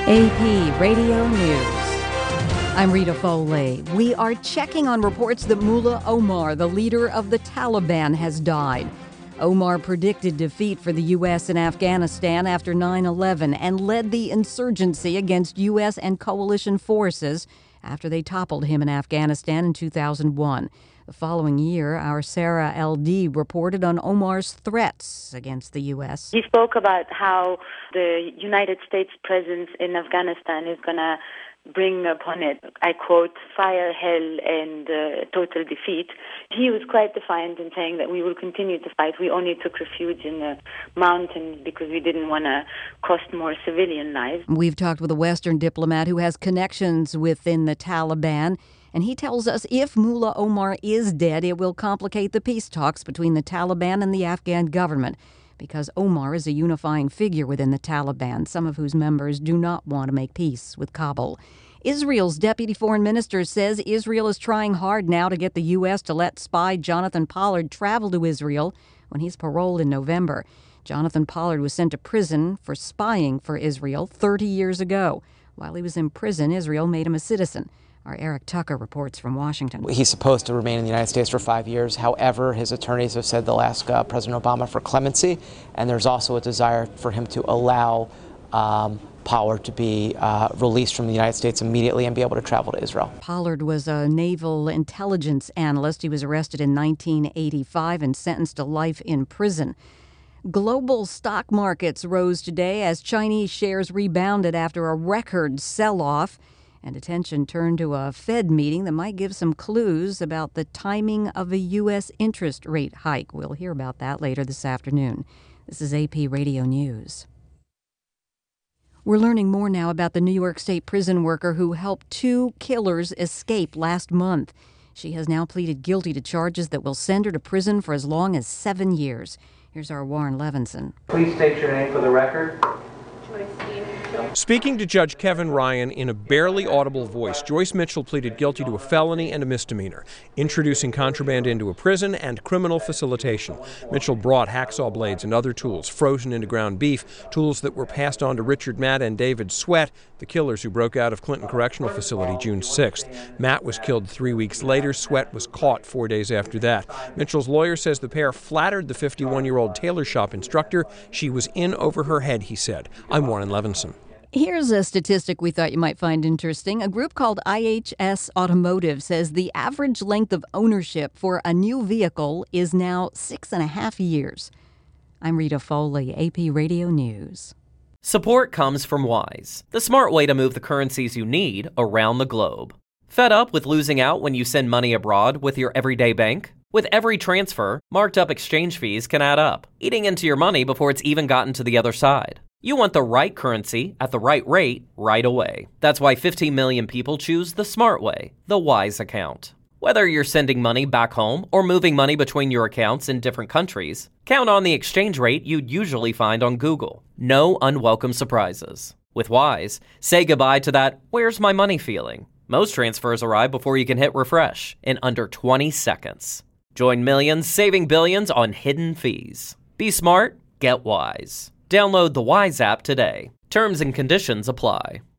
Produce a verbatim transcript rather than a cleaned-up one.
A P Radio News. I'm Rita Foley. We are checking on reports that Mullah Omar, the leader of the Taliban, has died. Omar predicted defeat for the U S in Afghanistan after nine eleven and led the insurgency against U S and coalition forces after they toppled him in Afghanistan in two thousand one. The following year, our Sarah L D reported on Omar's threats against the U S. He spoke about how the United States presence in Afghanistan is going to bring upon it, I quote, fire, hell, and uh, total defeat. He was quite defiant in saying that we will continue to fight. We only took refuge in the mountains because we didn't want to cost more civilian lives. We've talked with a Western diplomat who has connections within the Taliban, and he tells us if Mullah Omar is dead, it will complicate the peace talks between the Taliban and the Afghan government, because Omar is a unifying figure within the Taliban, some of whose members do not want to make peace with Kabul. Israel's deputy foreign minister says Israel is trying hard now to get the U S to let spy Jonathan Pollard travel to Israel when he's paroled in November. Jonathan Pollard was sent to prison for spying for Israel thirty years ago. While he was in prison, Israel made him a citizen. Our Eric Tucker reports from Washington. He's supposed to remain in the United States for five years. However, his attorneys have said they'll ask uh, President Obama for clemency, and there's also a desire for him to allow um, Pollard to be uh, released from the United States immediately and be able to travel to Israel. Pollard was a naval intelligence analyst. He was arrested in nineteen eighty-five and sentenced to life in prison. Global stock markets rose today as Chinese shares rebounded after a record sell-off. And attention turned to a Fed meeting that might give some clues about the timing of a U S interest rate hike. We'll hear about that later this afternoon. This is A P Radio News. We're learning more now about the New York State prison worker who helped two killers escape last month. She has now pleaded guilty to charges that will send her to prison for as long as seven years. Here's our Warren Levinson. Please state your name for the record. Speaking to Judge Kevin Ryan in a barely audible voice, Joyce Mitchell pleaded guilty to a felony and a misdemeanor, introducing contraband into a prison and criminal facilitation. Mitchell brought hacksaw blades and other tools, frozen into ground beef, tools that were passed on to Richard Matt and David Sweat, the killers who broke out of Clinton Correctional Facility June sixth. Matt was killed three weeks later. Sweat was caught four days after that. Mitchell's lawyer says the pair flattered the fifty-one-year-old tailor shop instructor. She was in over her head, he said. I'm Warren Levinson. Here's a statistic we thought you might find interesting. A group called I H S Automotive says the average length of ownership for a new vehicle is now six and a half years. I'm Rita Foley, A P Radio News. Support comes from Wise, the smart way to move the currencies you need around the globe. Fed up with losing out when you send money abroad with your everyday bank? With every transfer, marked up exchange fees can add up, eating into your money before it's even gotten to the other side. You want the right currency at the right rate right away. That's why fifteen million people choose the smart way, the Wise account. Whether you're sending money back home or moving money between your accounts in different countries, count on the exchange rate you'd usually find on Google. No unwelcome surprises. With Wise, say goodbye to that "where's my money" feeling. Most transfers arrive before you can hit refresh in under twenty seconds. Join millions saving billions on hidden fees. Be smart, get Wise. Download the Wise app today. Terms and conditions apply.